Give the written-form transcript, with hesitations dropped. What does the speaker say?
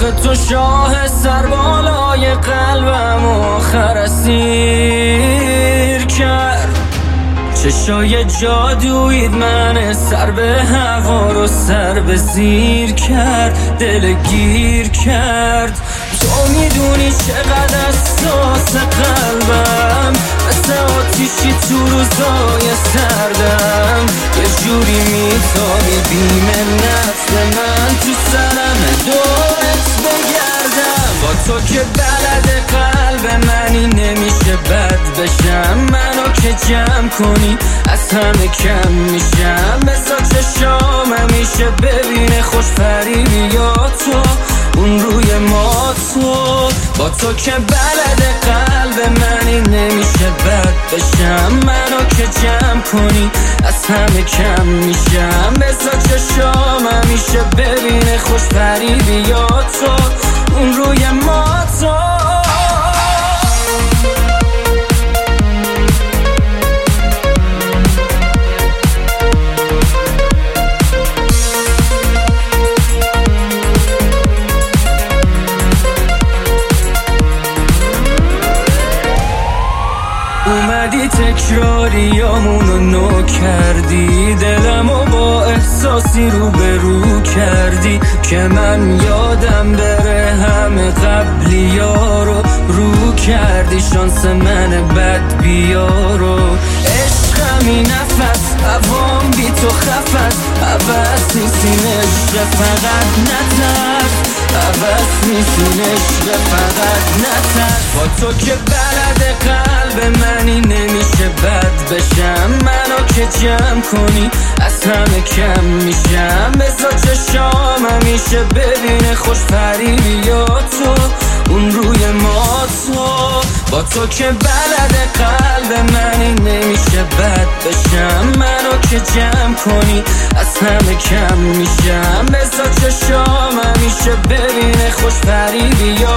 آخه تو شاه سربالای قلبم آخر اسیر کرد. چشای جادویت من سر به هوا رو سر به زیر کرد، دل گیر کرد. تو میدونی چقدر حساس قلبم، مثل آتیشی تو روزای سردم. یه جوری میتابی بی منت به من، تو سرم دورت بگردم. با تو که بلد قلب منی نمیشه بد بشم. منو که جمع کنی از همه کم میشم. بسا چشام همیشه ببینه خوش فریبی یا تو اون روی ما تو. با تو که بلد قلب منی نمیشه بد بشم. منو که جمع کنی از همه کم میشم. بسا چشام همیشه ببینه خوش فریبی یا تو اون روی ما تو. اومدی تکراریامونو نو کردی، دلمو با احساسی رو به رو کردی که من یادم بره همه قبلی ها رو کردی. شانس من بد بیارو عشقمی نفس عوام بی تو خفت. عوض نیستین عشق فقط نترس، عوض نیستین عشق فقط نترس. با تو که بلد قلب منی نمیشه بد بشم. منو که جمع کنی از همه کم میشم. بذار چشام همیشه ببینه خوش فریبی یا تو اون روی ما تو. با تو که بلد قلب منی نمیشه بد بشم. منو که جمع کنی از همه کم میشم. بذار چشام همیشه ببینه خوش فریبی یا